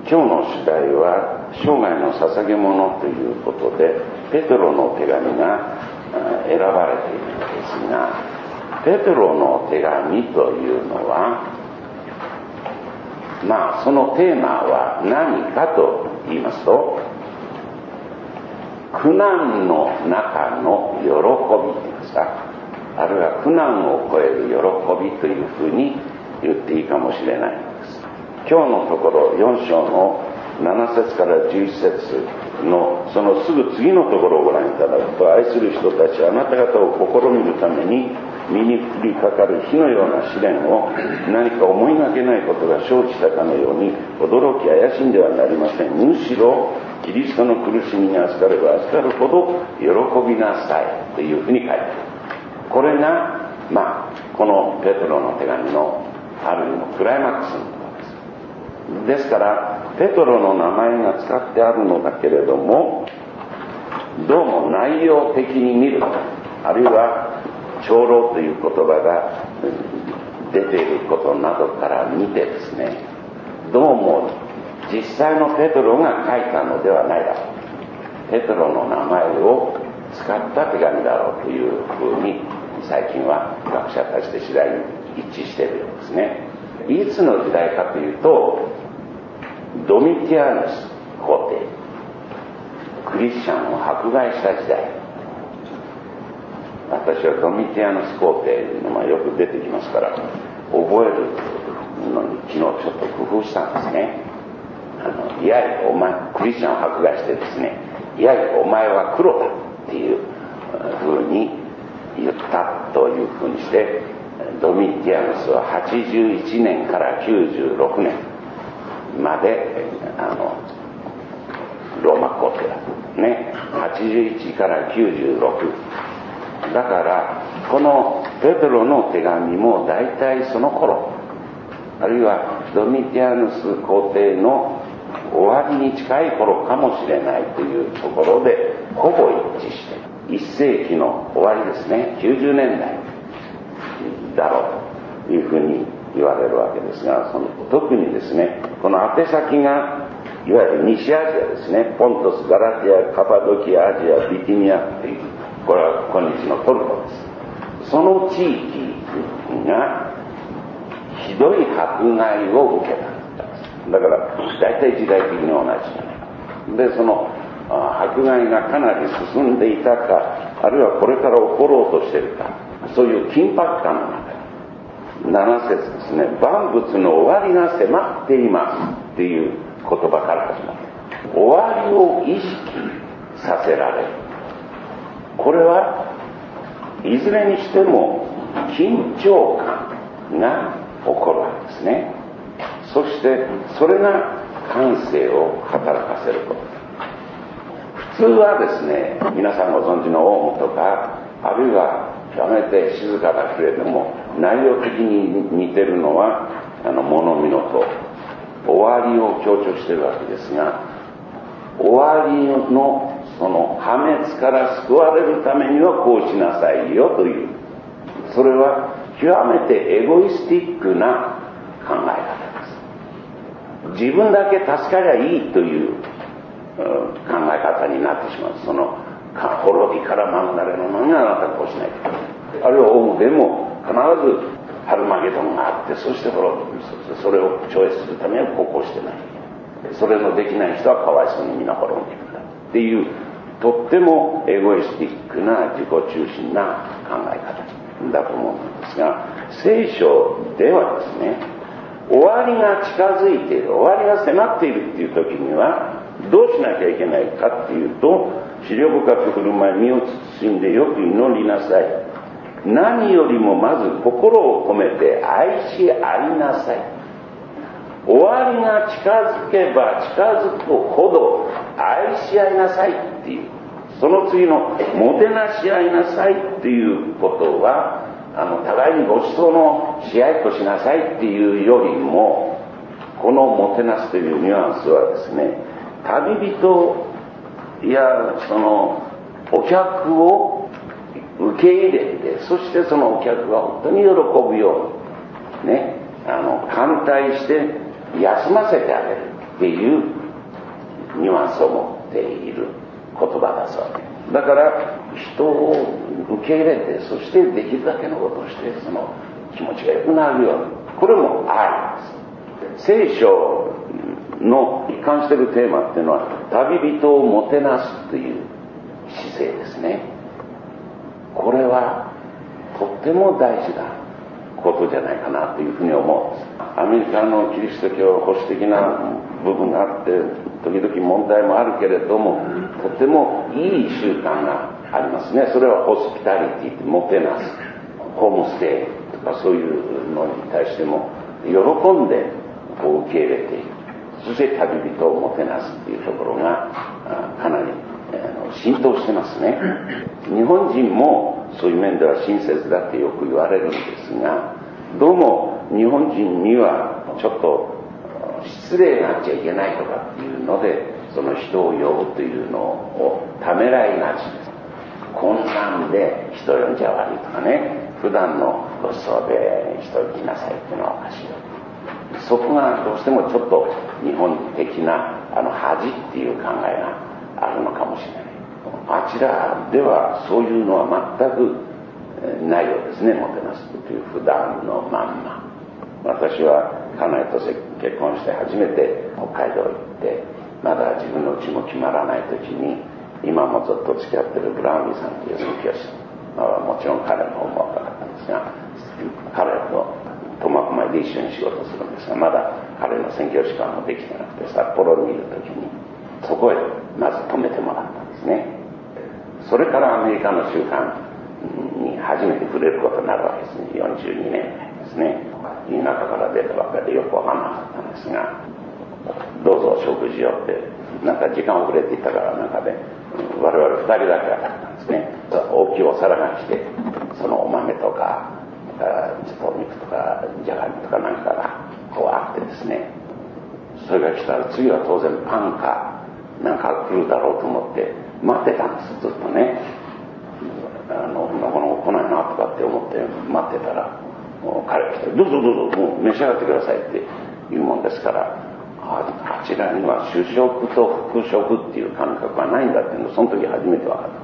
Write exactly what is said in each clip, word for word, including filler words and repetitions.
今日の主題は生涯の捧げ物ということで、ペテロの手紙が選ばれているのですが、ペテロの手紙というのは、まあそのテーマは何かと言いますと、苦難の中の喜びといいますか、あるいは苦難を超える喜びというふうに言っていいかもしれないのです。今日のところよん章のなな節からじゅういち節のそのすぐ次のところをご覧いただくと、愛する人たちはあなた方を試みるために身に降りかかる火のような試練を何か思いがけないことが生じたかのように驚き怪しんではなりません。むしろキリストの苦しみに預かれば預かるほど喜びなさいというふうに書いてある。これがまあこのペテロの手紙のある意味のクライマックスのことです。ですからペテロの名前が使ってあるのだけれども、どうも内容的に見ると、あるいは長老という言葉が出ていることなどから見てですね、どうも実際のペテロが書いたのではないだろう、ペテロの名前を使った手紙だろうというふうに最近は学者たちで次第に一致しているようですね。いつの時代かというと、ドミティアヌス皇帝、クリスチャンを迫害した時代。私はドミティアヌス皇帝のがよく出てきますから、覚えるのに昨日ちょっと工夫したんですね。あのいやいやお前クリスチャンを迫害してですね、いやいやお前は黒だっていうふうに言ったというふうにして、ドミティアヌスははちじゅういちねんからきゅうじゅうろくねんまであのローマ皇帝だね。はちじゅういちからきゅうじゅうろくだから、このペテロの手紙も大体その頃、あるいはドミティアヌス皇帝の終わりに近い頃かもしれないというところでほぼ一致している。いっ世紀の終わりですね、きゅうじゅうねんだいだろうというふうに言われるわけですが、その特にですね、この宛先がいわゆる西アジアですね、ポントス、ガラティア、カパドキア、アジア、ビティニアという、これは今日のトルコです。その地域がひどい迫害を受けた。だから大体時代的に同じじゃないか。で、その迫害がかなり進んでいたか、あるいはこれから起ころうとしているか、そういう緊迫感の中でなな節ですね、万物の終わりが迫っていますっていう言葉から始まる。終わりを意識させられる。これはいずれにしても緊張感が起こるわけですね。そしてそれが感性を働かせること。普通はですね、皆さんご存知のオウムとか、あるいはやめて静かだけれども内容的に似てるのはあの物見のと終わりを強調しているわけですが、終わりのその破滅から救われるためにはこうしなさいよという、それは極めてエゴイスティックな考え方です。自分だけ助かりゃいいという、うん、考え方になってしまう。その滅びから免れるのにあなたこうしないといけない。あるいはオウムでも必ずハルマゲドンがあって、そして滅びる。そしてそれを超越するためにはこうこうしてない。それのできない人はかわいそうに皆滅んでいくんだっていう、とってもエゴイスティックな自己中心な考え方だと思うんですが、聖書ではですね、終わりが近づいている、終わりが迫っているっていう時にはどうしなきゃいけないかっていうと、思慮深く振る舞い身を慎んでよく祈りなさい。何よりもまず心を込めて愛し合いなさい。終わりが近づけば近づくほど愛し合いなさいっていう、その次のもてなし合いなさいっていうことは、あの互いにご馳走のし合いとしなさいっていうよりも、このもてなすというニュアンスはですね、旅人やそのお客を受け入れて、そしてそのお客が本当に喜ぶようにね、あの歓待して休ませてあげる。 っていうニュアンスを持っている言葉だそうです。だから人を受け入れて、そしてできるだけのことをして、その気持ちが良くなるように、これも愛です。聖書の一貫しているテーマっていうのは、旅人をもてなすという姿勢ですね。これはとっても大事なことじゃないかなというふうに思うんです。アメリカのキリスト教保守的な部分があって、時々問題もあるけれども、とてもいい習慣がありますね。それはホスピタリティって、もてなす、ホームステイとかそういうのに対しても喜んでこう受け入れている。そして旅人をもてなすっていうところがかなり浸透してますね。日本人もそういう面では親切だってよく言われるんですが、どうも日本人にはちょっと失礼があっちゃいけないとかっていうので、その人を呼ぶというのをためらいがちです。こんなんで人呼んじゃ悪いとかね、普段のごちそうで人来なさいっていうのはおかしいよ。そこがどうしてもちょっと日本的なあの恥っていう考えがあるのかもしれない。あちらではそういうのは全くないようですね。もてなすという普段のまんま。私は家内と結婚して初めて北海道行って、まだ自分の家も決まらない時に、今もずっと付き合ってるブラウンリーさんという宣教師、まあ、もちろん彼の方も若かったんですが、彼と苫小牧で一緒に仕事するんですが、まだ彼の宣教師官もできてなくて、札幌にいる時にそこへまず泊めてもらったんですね。それからアメリカの習慣に初めて触れることになるわけですね。よんじゅうにねんぐらいですね。田舎から出たばっかりでよくわかんなかったんですが、どうぞ食事をって、なんか時間遅れていたからなんかで、我々二人だけだったんですね。大きいお皿が来て、そのお豆とか、ちょっとお肉とかじゃがいもとかなんかがこうあってですね、それが来たら次は当然パンかなんか来るだろうと思って待ってたんです。ずっとね、あのなかなか来ないなとかって思って待ってたら、彼が来て、どうぞどうぞもう召し上がってくださいって言うもんですから、あ, あちらには主食と副食っていう感覚はないんだっていうのをその時初めて分かった。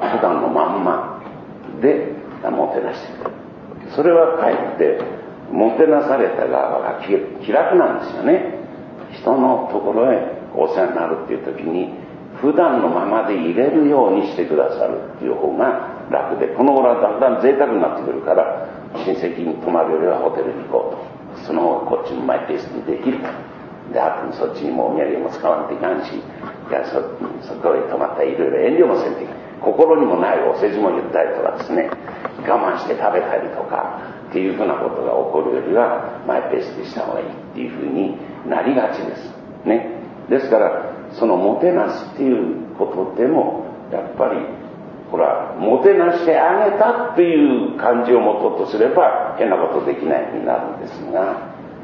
普段のまんまでもてなしてくれる。それはかえってもてなされた側が気楽なんですよね。人のところへお世話になるっていう時に普段のままで入れるようにしてくださるっていう方が楽で、この頃はだんだん贅沢になってくるから、親戚に泊まるよりはホテルに行こうと、その方がこっちもマイペースにできるで、あとそっちにもお土産も使わんといかんし、いや そ, そこへ泊まったらいろいろ遠慮もせんといかん。心にもないお世辞も言ったりとかですね、我慢して食べたりとかっていうふうなことが起こるよりはマイペースでした方がいいっていうふうになりがちですね。ですからそのもてなすっていうことでもやっぱりほら、もてなしてあげたっていう感じを持とうとすれば変なことできないようになるんですが、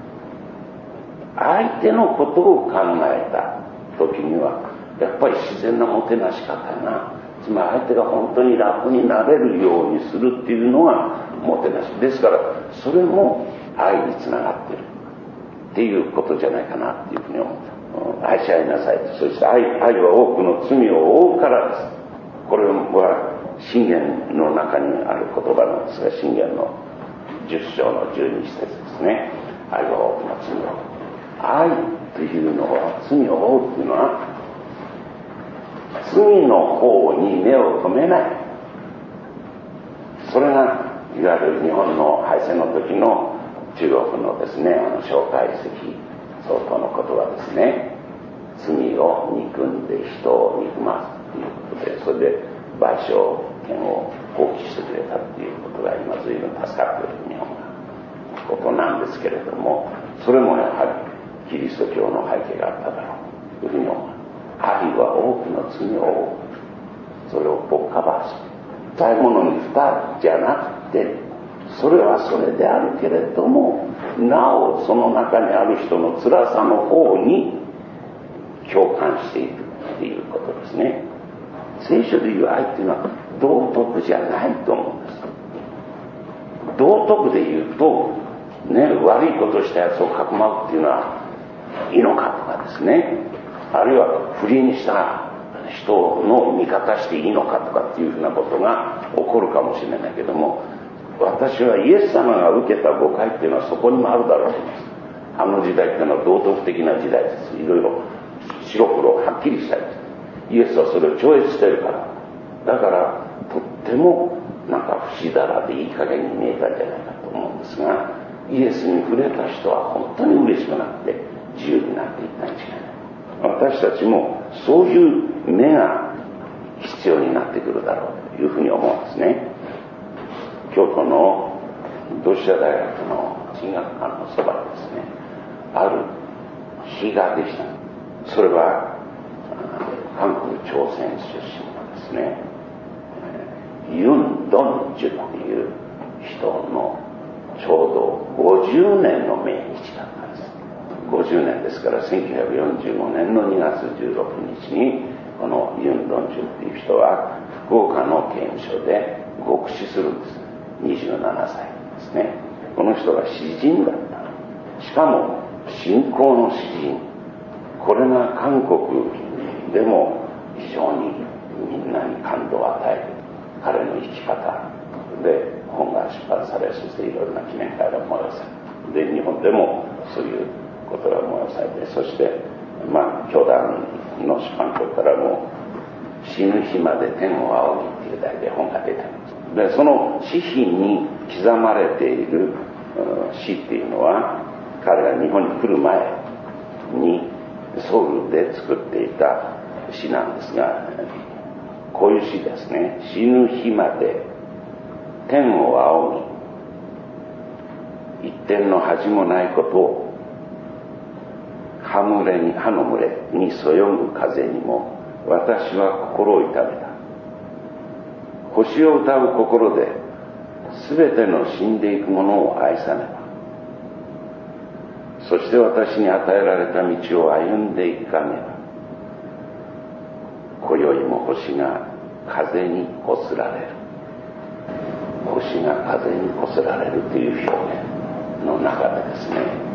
相手のことを考えた時にはやっぱり自然なもてなし方が、つまり相手が本当に楽になれるようにするっていうのがもてなしですから、それも愛につながっているっていうことじゃないかなっていうふうに思った。愛し合いなさい。そして 愛, 愛は多くの罪を負うからです。これは箴言の中にある言葉なんですが、箴言のじゅっ章のじゅうに節ですね。愛は多くの罪を負う。愛というのは、罪を負うというのは罪の方に目を留めない。それがいわゆる日本の敗戦の時の中国のですね、あの蒋介石総統の言葉ですね。罪を憎んで人を憎ますということで、それで賠償権を放棄してくれたということが今随分助かっている日本のことなんですけれども、それもやはりキリスト教の背景があっただろうというふうに思う。愛は多くの罪を負う。それをぼっかばす。たいものに蓋じゃなくて、それはそれであるけれども、なおその中にある人の辛さの方に共感していくっていうことですね。聖書でいう愛っていうのは道徳じゃないと思うんです。道徳で言うと、ね、悪いことしたやつをかくまうっていうのはいいのかとかですね、あるいは不倫した人の味方していいのかとかっていうふうなことが起こるかもしれないけども、私はイエス様が受けた誤解っていうのはそこにもあるだろうと思います。あの時代っていうのは道徳的な時代です。いろいろ白黒はっきりしたいです。イエスはそれを超越してるから、だからとってもなんか不死だらでいい加減に見えたんじゃないかと思うんですが、イエスに触れた人は本当に嬉しくなって自由になっていったに違いない。私たちもそういう目が必要になってくるだろうというふうに思うんですね。京都の同志社大学の進学館のそばにですね、ある碑ができた。それは韓国朝鮮出身のですね、ユン・ドンジュっていう人のちょうどごじゅうねんの命日だったんです。ごじゅうねんですからせんきゅうひゃくよんじゅうごねんのにがつじゅうろくにちにこのユン・ドンジュっていう人は福岡の刑務所で獄死するんです。にじゅうななさいですね。この人が詩人だった。しかも信仰の詩人。これが韓国でも非常にみんなに感動を与える彼の生き方で本が出版され、そしていろいろな記念会が催されで、日本でもそういうことが催されて、そしてまあ教団の出版局からも死ぬ日まで天を仰ぎっていう題で本が出てるんです。でその詩品に刻まれている詩っていうのは、彼が日本に来る前にソウルで作っていた詩なんですが、こういう詩ですね。死ぬ日まで天を仰ぎ、一点の恥もないことを葉群れに葉の群れにそよぐ風にも私は心を痛めた。星を歌う心で全ての死んでいくものを愛さねば、そして私に与えられた道を歩んでいかねば、今宵も星が風にこすられる。星が風にこすられるという表現の中でですね、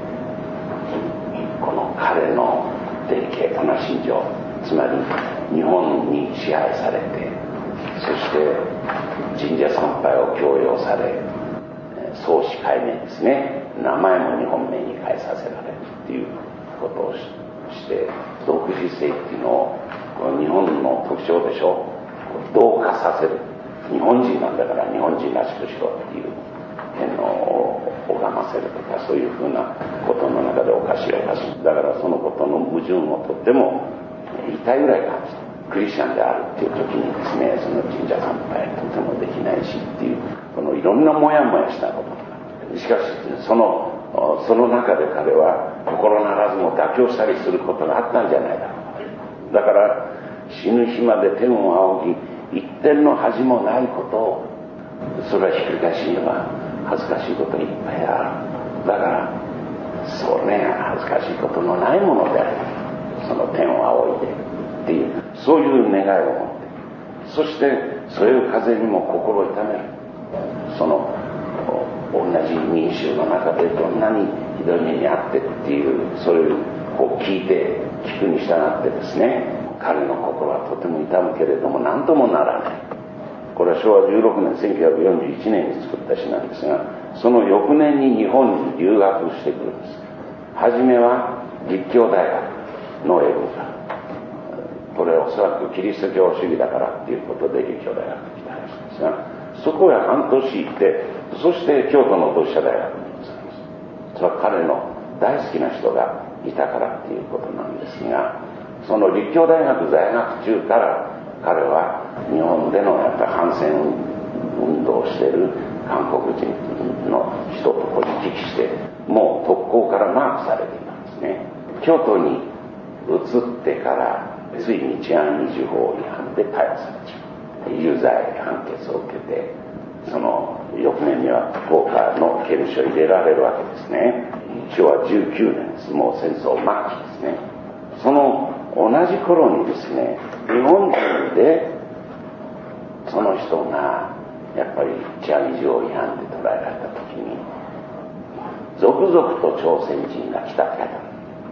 この彼のデリケートな心情、つまり日本に支配されて、そして神社参拝を強要され、創始改名ですね、名前も日本名に変えさせられるっていうことをして、独自性っていうのを日本の特徴でしょ、同化させる。日本人なんだから日本人らしくしろっていうのを拝ませるとか、そういうふうなことの中でおかしいおかしい。だからそのことの矛盾をとっても痛いぐらい感じた。クリスチャンであるっていう時にですね、その神社参拝とてもできないしっていう、このいろんなモヤモヤしたことが、しかしそのその中で彼は心ならずも妥協したりすることがあったんじゃないだろうか。だから死ぬ日まで天を仰ぎ、一点の恥もないことを、それはひっくり返しには恥ずかしいこといっぱいある。だからそれが恥ずかしいことのないものである、その天を仰いでっていう、そういう願いを持って、そしてそういう風にも心を痛める。その同じ民衆の中でどんなにひどい目にあってっていう、それをこう聞いて聞くに従ってですね、彼の心はとても痛むけれども何ともならない。これはしょうわじゅうろくねんせんきゅうひゃくよんじゅういちねんに作った詩なんですが、その翌年に日本に留学してくるんです。はじめは立教大学の英語科、これはおそらくキリスト教主義だからっていうことで立教大学に来たらしいんですが、そこへ半年行って、そして京都の同志社大学に行ったんです。それは彼の大好きな人がいたからっていうことなんですが、その立教大学在学中から彼は日本でのやっぱり反戦運動をしている韓国人の人とこう行き来して、もう特攻からマークされていたんですね。京都に移ってからついに治安維持法違反で逮捕されちゃう。有罪判決を受けて、その翌年には福岡の刑務所に入れられるわけですね。しょうわじゅうきゅうねんです。もう戦争末期ですね。その同じ頃にですね、日本人でその人がやっぱり治安維持法違反で捕らえられた時に、続々と朝鮮人が来たわけだ。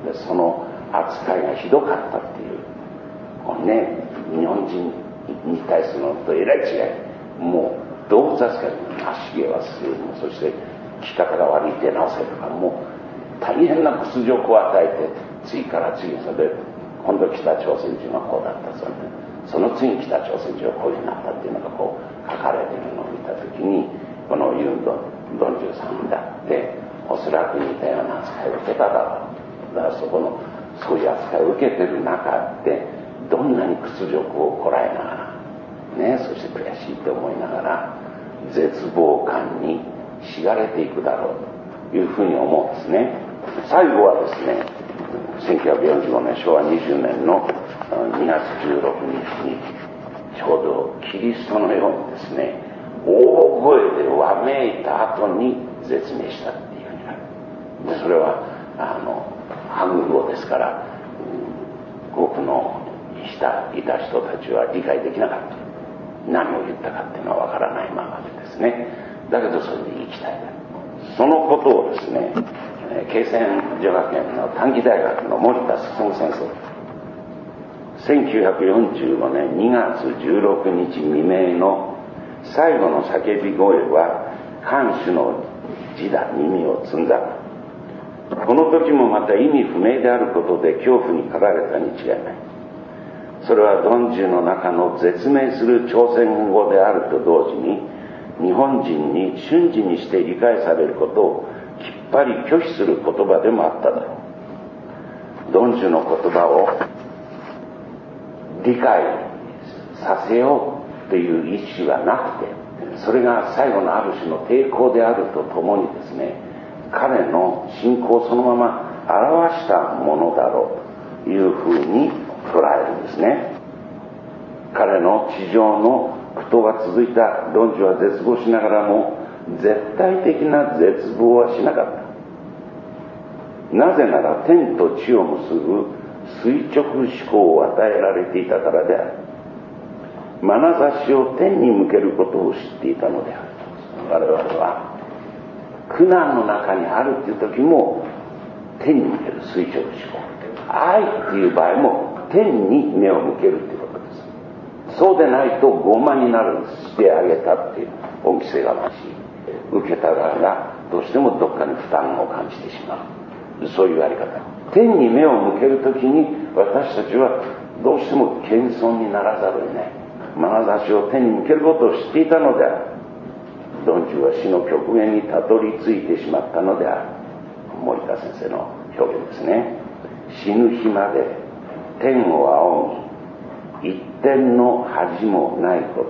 でその扱いがひどかったっていう、このね、日本人に対するのとえらい違い。もう動物扱いに足毛はする、そして聞き方が悪い手直せとか、もう大変な屈辱を与えて、次から次にそれで今度北朝鮮人はこうだったそうで、その次に北朝鮮人はこういうふうになったっていうのがこう書かれているのを見たときに、このユン・ドンジュさんだっておそらく似たような扱いを受けただろう。だからそこのそういう扱いを受けてる中でどんなに屈辱をこらえながらね、そして悔しいと思いながら絶望感にしがれていくだろうというふうに思うんですね。最後はですね、せんきゅうひゃくよんじゅうごねんしょうわにじゅうねんのにがつじゅうろくにちにちょうどキリストのようにですね、大声でわめいた後に絶命したっていうふうになる。でそれはあのハングル語ですから、ごくのしたいた人たちは理解できなかった。何を言ったかっていうのはわからないままでですね、だけどそれで言いきたい。そのことをですね、慶泉女学園の短期大学の森田進先生、せんきゅうひゃくよんじゅうごねんにがつじゅうろくにち未明の最後の叫び声は看守の字だ、耳を摘んだ。この時もまた意味不明であることで恐怖に駆られたに違いない。それはドンジュの中の絶命する朝鮮語であると同時に、日本人に瞬時にして理解されることをきっぱり拒否する言葉でもあっただろう。ドンジュの言葉を理解させようという意思はなくて、それが最後のある種の抵抗であるとともにですね、彼の信仰をそのまま表したものだろうというふうに捉えるんですね。彼の地上の苦闘が続いたドンジュは絶望しながらも絶対的な絶望はしなかった。なぜなら天と地を結ぶ垂直思考を与えられていたからである。眼差しを天に向けることを知っていたのである。我々は苦難の中にあるっていう時も天に向ける垂直思考、愛っていう場合も天に目を向けるっていうことです。そうでないと傲慢になる、してあげたっていう恩着せがましい、受けた側がどうしてもどっかに負担を感じてしまう、そういうやり方。天に目を向けるときに私たちはどうしても謙遜にならざるを得ない。眼差しを天に向けることを知っていたのである。ドンジュは死の極限にたどり着いてしまったのである。森田先生の表現ですね。死ぬ日まで天を仰ぎ一点の恥もないこと。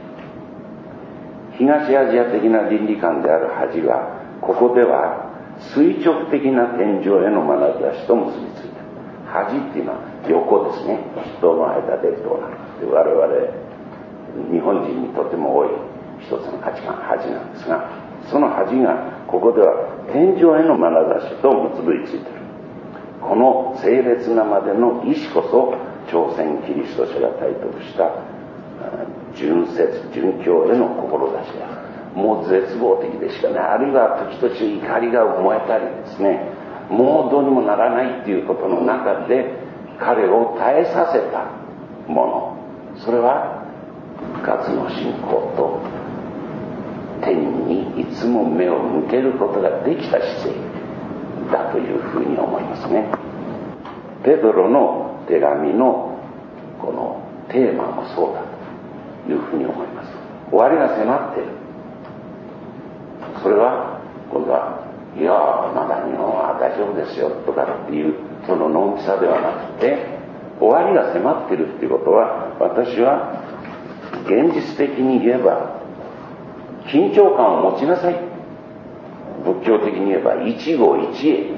東アジア的な倫理観である恥はここでは垂直的な天井への眼差しと結びついた。恥っていうのは横ですね。人の間でどうなるかって我々日本人にとっても多い一つの価値観、恥なんですが、その恥がここでは天井への眼差しと結びついている。この清烈なまでの意志こそ朝鮮キリスト者が体得した純節純教への志である。もう絶望的でしかない。あるいは時々怒りが燃えたりですね、もうどうにもならないっていうことの中で彼を耐えさせたもの、それは活の信仰と天にいつも目を向けることができた姿勢だというふうに思いますね。ペドロの手紙のこのテーマもそうだというふうに思います。終わりが迫っている。それは今度はいやまだ日本は大丈夫ですよとかっていうそののんきさではなくて、終わりが迫っているっていうことは、私は現実的に言えば緊張感を持ちなさい。仏教的に言えば一期一会です。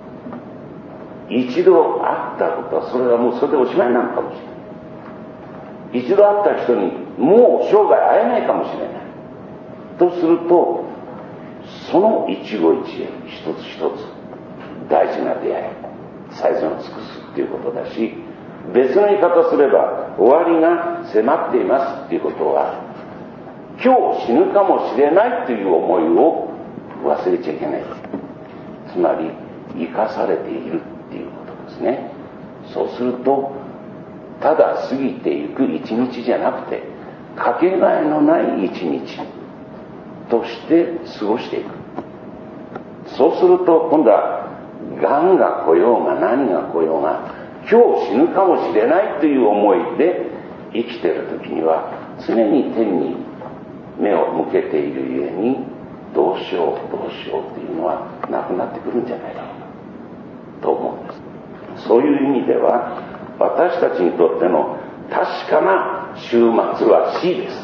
一度会ったことはそれはもうそれでおしまいなのかもしれない。一度会った人にもう生涯会えないかもしれないとすると、その一期一会一つ一つ大事な出会い、最善を尽くすっていうことだし、別の言い方すれば終わりが迫っていますっていうことは、今日死ぬかもしれないという思いを忘れちゃいけない。つまり生かされているね。そうするとただ過ぎていく一日じゃなくて、かけがえのない一日として過ごしていく。そうすると今度はがんが来ようが何が来ようが、今日死ぬかもしれないという思いで生きている時には、常に天に目を向けているゆえに、どうしようどうしようというのはなくなってくるんじゃないだろうと思うんです。そういう意味では、私たちにとっての確かな終末は死です。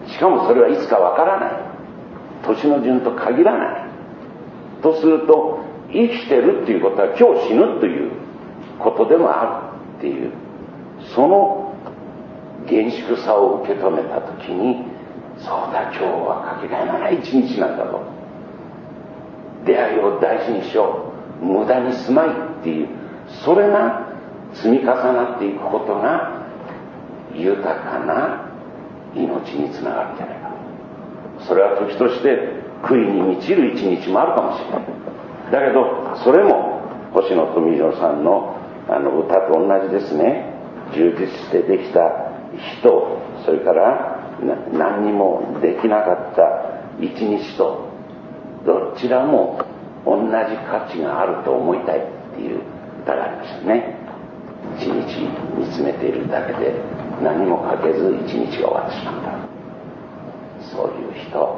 しかもそれはいつかわからない。年の順と限らない。とすると、生きてるっていうことは今日死ぬということでもあるっていう、その厳粛さを受け止めたときに、そうだ、今日はかけがえのない一日なんだと。出会いを大事にしよう。無駄にすまいっていう、それが積み重なっていくことが豊かな命につながるんじゃないか。それは時として悔いに満ちる一日もあるかもしれない。だけどそれも星野富弘さんのあの歌と同じですね。充実してできた人、それから何にもできなかった一日と、どちらも同じ価値があると思いたいっていう歌がありましたね。一日見つめているだけで何もかけず一日が終わってしまった。そういう人、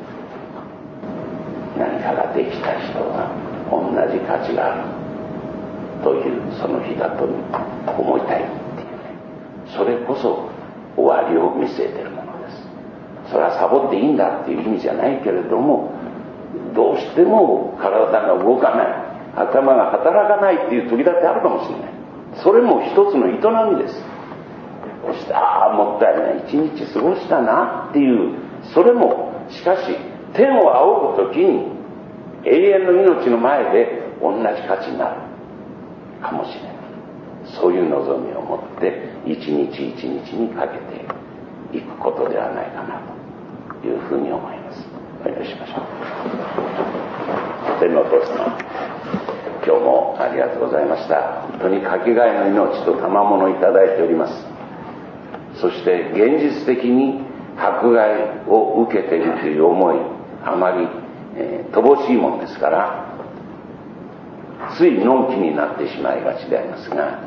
何かができた人が同じ価値があるというその日だと思いたいっていうね。それこそ終わりを見据えているものです。それはサボっていいんだっていう意味じゃないけれども、どうしても体が動かない、頭が働かないっていう時だってあるかもしれない。それも一つの営みです。そして、ああもったいない一日過ごしたなっていう、それもしかし天を仰ぐ時に永遠の命の前で同じ価値になるかもしれない。そういう望みを持って一日一日にかけていくことではないかなというふうに思います。お祈りしましょう。天のお父様、今日もありがとうございました。本当にかけがえの命と賜物をいただいております。そして現実的に迫害を受けているという思い、あまり、えー、乏しいものですから、ついのんきになってしまいがちでありますが、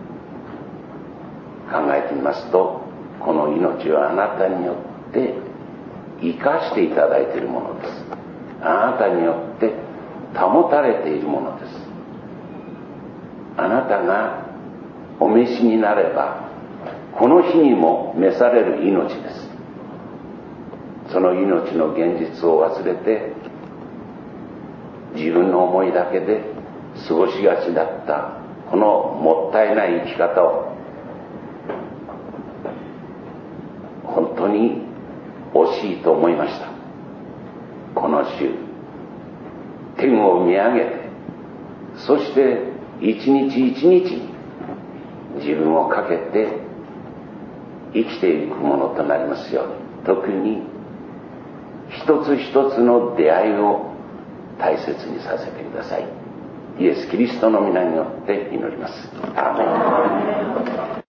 考えてみますと、この命はあなたによって生かしていただいているものです。あなたによって保たれているものです。あなたがお召しになれば、この日にも召される命です。その命の現実を忘れて、自分の思いだけで過ごしがちだったこのもったいない生き方を、本当に惜しいと思いました。この週、天を見上げて、そして一日一日自分をかけて生きていくものとなりますように。特に一つ一つの出会いを大切にさせてください。イエス・キリストの皆によって祈ります。アーメン。